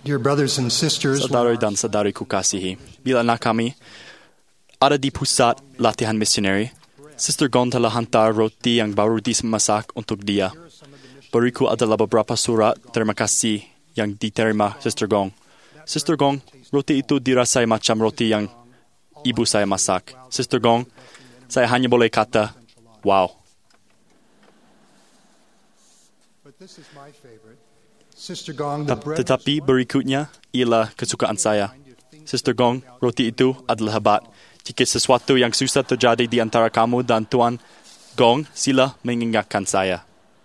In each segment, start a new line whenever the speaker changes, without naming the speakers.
Dear brothers and sisters,
Saudara dan saudariku kasihi, bila anak kami ada di pusat latihan misioneri, Sister Gong telah hantar roti yang baru dimasak untuk dia. Beriku adalah beberapa surat terima kasih yang diterima Sister Gong. Sister Gong, roti itu dirasai macam roti yang ibu saya masak. Sister Gong, saya hanya boleh kata, wow. Tetapi berikutnya ialah kesukaan saya. Sister Gong, roti itu adalah hebat. Jika sesuatu yang susah terjadi di antara kamu dan Tuan Gong, sila mengingatkan saya.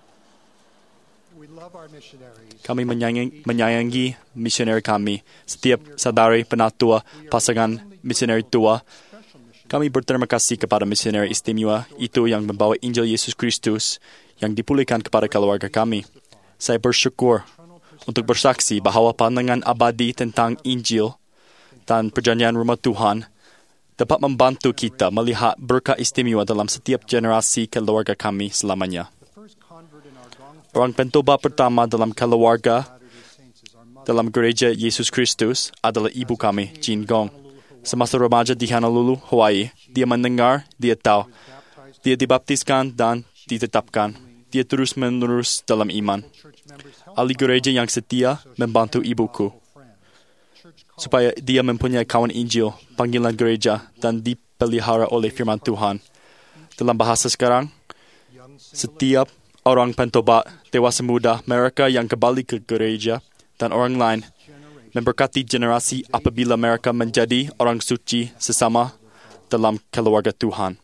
Kami menyayangi misioneri kami. Setiap saudari penatua pasangan misioneri tua, kami berterima kasih kepada misioneri istimewa itu yang membawa Injil Yesus Kristus yang dipulihkan kepada keluarga kami. Saya bersyukur untuk bersaksi bahawa pandangan abadi tentang Injil dan perjanjian rumah Tuhan dapat membantu kita melihat berkat istimewa dalam setiap generasi keluarga kami selamanya. Orang pentobat pertama dalam keluarga dalam gereja Yesus Kristus adalah ibu kami, Jean Gong. Semasa remaja di Honolulu, Hawaii, dia mendengar, dia tahu. Dia dibaptiskan dan ditetapkan. Dia terus-menerus dalam iman. Ahli gereja yang setia membantu ibuku supaya dia mempunyai kawan Injil, panggilan gereja dan dipelihara oleh firman Tuhan. Dalam bahasa sekarang, setiap orang pentobat, dewasa muda, mereka yang kembali ke gereja dan orang lain memberkati generasi apabila mereka menjadi orang suci sesama dalam keluarga Tuhan.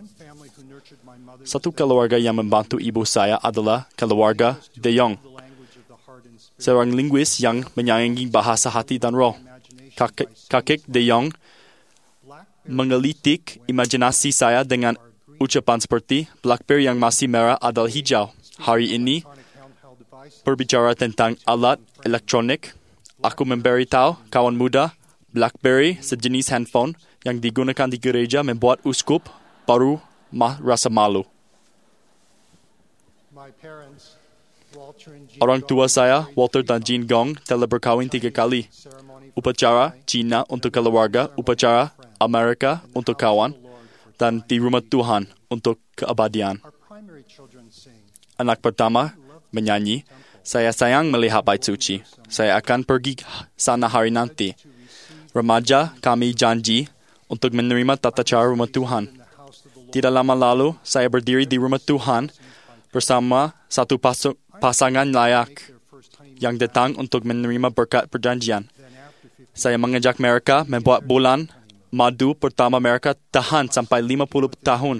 Satu keluarga yang membantu ibu saya adalah keluarga De Jong, seorang linguis yang menyayangi bahasa hati dan roh. Kakek De Jong menggelitik imajinasi saya dengan ucapan seperti BlackBerry yang masih merah adalah hijau. Hari ini, berbicara tentang alat elektronik, aku memberitahu kawan muda BlackBerry sejenis handphone yang digunakan di gereja membuat uskup baru rasa malu. Orang tua saya, Walter dan Jean Gong, telah berkahwin 3 kali. Upacara Cina untuk keluarga, upacara Amerika untuk kawan, dan di rumah Tuhan untuk keabadian. Anak pertama menyanyi, saya sayang melihat bait suci. Saya akan pergi sana hari nanti. Remaja kami janji untuk menerima tata cara rumah Tuhan. Tidak lama lalu, saya berdiri di rumah Tuhan bersama satu pasangan layak yang datang untuk menerima berkat perjanjian. Saya mengajak mereka membuat bulan madu pertama mereka tahan sampai 50 tahun.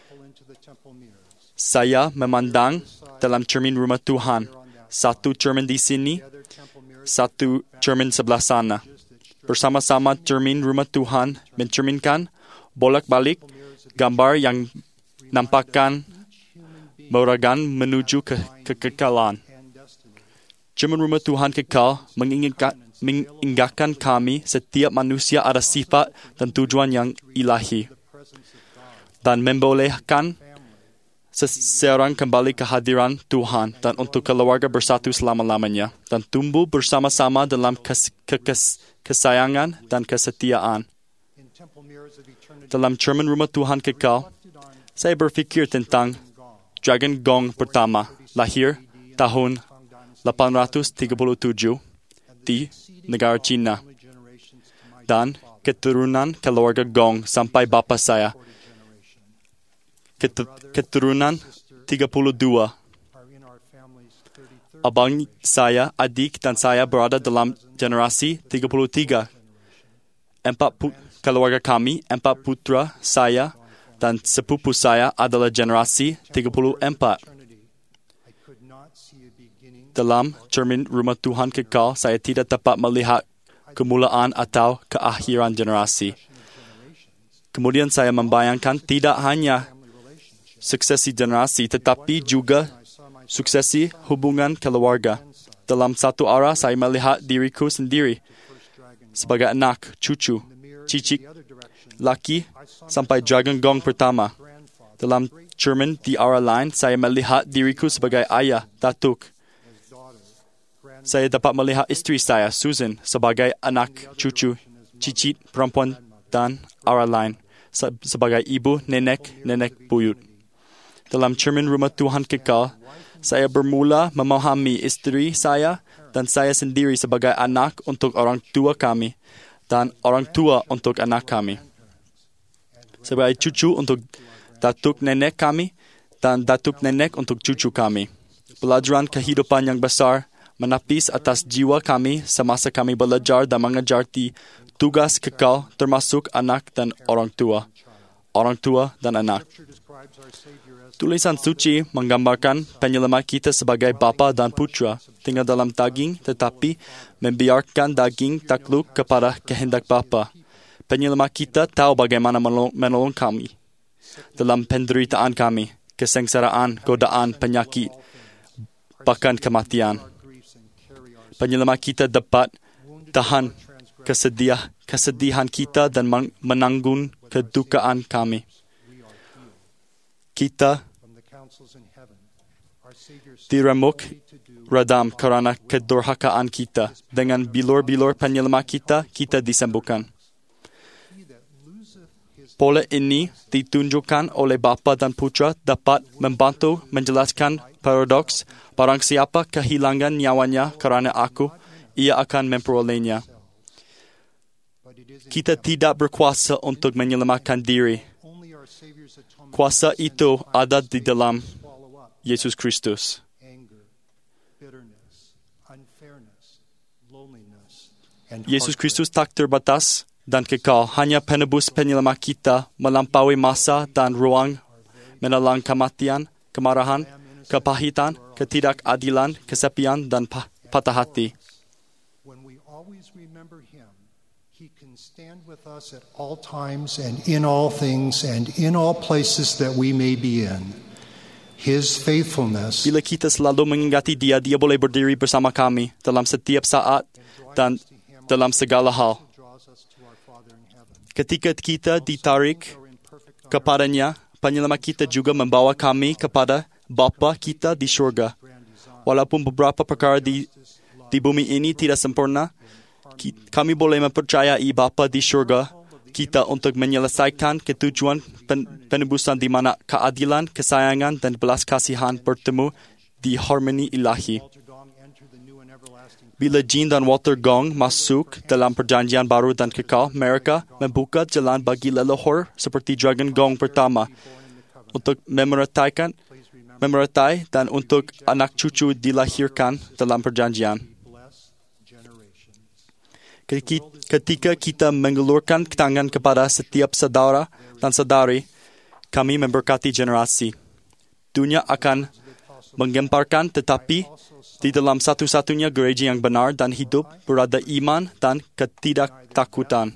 Saya memandang dalam cermin rumah Tuhan. Satu cermin di sini, satu cermin sebelah sana. Bersama-sama cermin rumah Tuhan mencerminkan bolak-balik gambar yang nampakkan meragan menuju kekekalan. Cermin rumah Tuhan kekal mengingatkan kami setiap manusia ada sifat dan tujuan yang ilahi dan membolehkan seseorang kembali ke hadiran Tuhan dan untuk keluarga bersatu selama-lamanya dan tumbuh bersama-sama dalam kesayangan dan kesetiaan. Dalam cermin rumah Tuhan kekal, saya berfikir tentang Dragon Gong pertama, lahir tahun 837 di negara China, dan keturunan keluarga Gong sampai bapa saya, keturunan 32. Abang saya, adik dan saya berada dalam generasi 33. Keluarga kami, 4 putra saya dan sepupu saya adalah generasi 34. Dalam cermin rumah Tuhan kekal, saya tidak dapat melihat kemulaan atau keakhiran generasi. Kemudian saya membayangkan tidak hanya suksesi generasi, tetapi juga suksesi hubungan keluarga. Dalam satu arah, saya melihat diriku sendiri sebagai anak, cucu, cicit, laki, sampai Dragon Gong pertama. Dalam cermin di arah lain, saya melihat diriku sebagai ayah, datuk, Saya dapat melihat istri saya, Susan, sebagai anak cucu, cicit, perempuan, dan orang lain, sebagai ibu, nenek buyut. Dalam cermin rumah Tuhan kekal, saya bermula memahami istri saya dan saya sendiri sebagai anak untuk orang tua kami dan orang tua untuk anak kami. Sebagai cucu untuk datuk nenek kami dan datuk nenek untuk cucu kami. Pelajaran kehidupan yang besar menapis atas jiwa kami semasa kami belajar dan mengajar di tugas kekal termasuk anak dan orang tua dan anak. Tulisan suci menggambarkan penyelamat kita sebagai bapa dan putra, tinggal dalam daging tetapi membiarkan daging takluk kepada kehendak bapa. Penyelamat kita tahu bagaimana menolong kami dalam penderitaan kami, kesengsaraan, godaan, penyakit, bahkan kematian. Penyelamat kita dapat tahan kesedihan kita dan menanggung kedukaan kami. Kita diremuk redam kerana kedurhakaan kita. Dengan bilur-bilur penyelamat kita disembuhkan. Pola ini ditunjukkan oleh Bapa dan Putra dapat membantu menjelaskan paradoks barang siapa kehilangan nyawanya kerana aku, ia akan memperolehnya. Kita tidak berkuasa untuk menyelamatkan diri. Kuasa itu ada di dalam Yesus Kristus. Yesus Kristus tak terbatas dan kekal. Hanya penebus penyelamat kita melampaui masa dan ruang menelan kematian, kemarahan, kepahitan, ketidakadilan, kesepian dan patah hati.
He can stand with us at all times and in all things and in all places that we may be in. His faithfulness.
Bila kita selalu mengingati Dia boleh berdiri bersama kami dalam setiap saat dan dalam segala hal. Ketika kita ditarik kepadanya, penyelamat kita juga membawa kami kepada Bapa kita di syurga. Walaupun beberapa perkara di bumi ini tidak sempurna, kami boleh mempercayai Bapa di syurga kita untuk menyelesaikan ketujuan penebusan di mana keadilan, kesayangan dan belas kasihan bertemu di harmoni ilahi. Bila Jean dan Walter Gong masuk dalam perjanjian baru dan kekal, mereka membuka jalan bagi leluhur seperti Dragon Gong pertama untuk memeratai dan untuk anak cucu dilahirkan dalam perjanjian. Ketika kita mengulurkan tangan kepada setiap saudara dan saudari, kami memberkati generasi. Dunia akan menggemparkan, tetapi di dalam satu-satunya gereja yang benar dan hidup berada iman dan ketidaktakutan.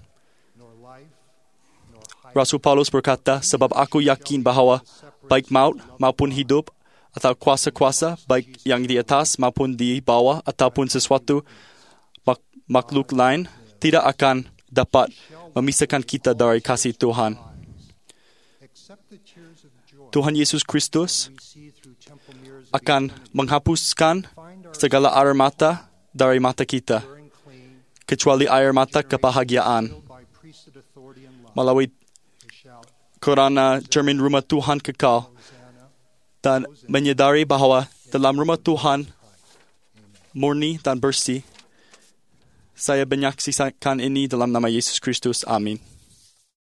Rasul Paulus berkata, sebab aku yakin bahawa baik maut maupun hidup atau kuasa-kuasa, baik yang di atas maupun di bawah ataupun sesuatu makhluk lain tidak akan dapat memisahkan kita dari kasih Tuhan. Tuhan Yesus Kristus akan menghapuskan segala air mata dari mata kita, kecuali air mata kebahagiaan. Melalui kerana cermin rumah Tuhan kekal dan menyadari bahawa dalam rumah Tuhan murni dan bersih. Saya menyaksikan ini dalam nama Yesus Kristus. Amin.